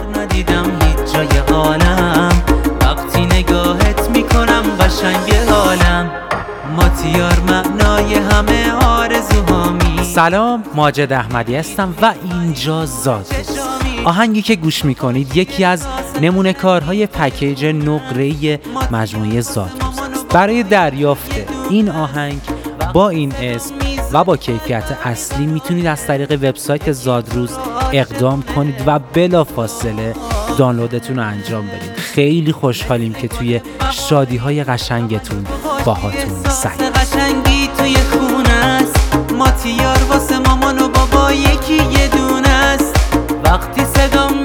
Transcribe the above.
ندیدم هیچ جای عالم، وقتی نگاهت میکنم قشنگ حالم، ماتیار معنای همه آرزوهامی. سلام، ماجد احمدی هستم و اینجا زادروز. آهنگی که گوش میکنید یکی از نمونه کارهای پکیج نقره‌ای مجموعه زادروز. برای دریافت این آهنگ با این اسم و با کیفیت اصلی میتونید از طریق وبسایت زادروز اقدام کنید و بلافاصله دانلودتون رو انجام بدید. خیلی خوشحالیم که توی شادی‌های قشنگتون باهاتون سعی. قشنگی توی خونه است، ماتیار واسه مامان و بابا یکی یه دونه است، وقتی صدام